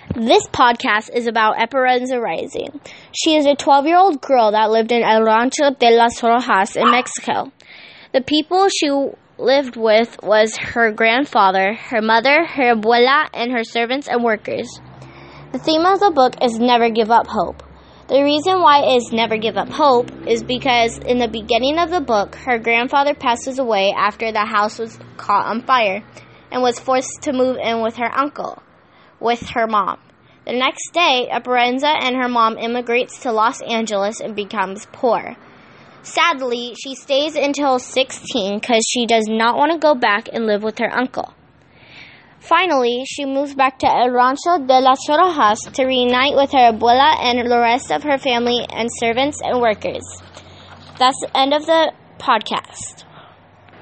This podcast is about Esperanza Rising. She is a 12-year-old girl that lived in El Rancho de las Rojas in Mexico. The people she lived with was her grandfather, her mother, her abuela, and her servants and workers. The theme of the book is Never Give Up Hope. The reason why it is Never Give Up Hope is because in the beginning of the book, her grandfather passes away after the house was caught on fire and was forced to move in with her uncle, with her mom. The next day, Esperanza and her mom immigrates to Los Angeles and becomes poor. Sadly, she stays until 16 because she does not want to go back and live with her uncle. Finally, she moves back to El Rancho de las Rojas to reunite with her abuela and the rest of her family and servants and workers. That's the end of the podcast.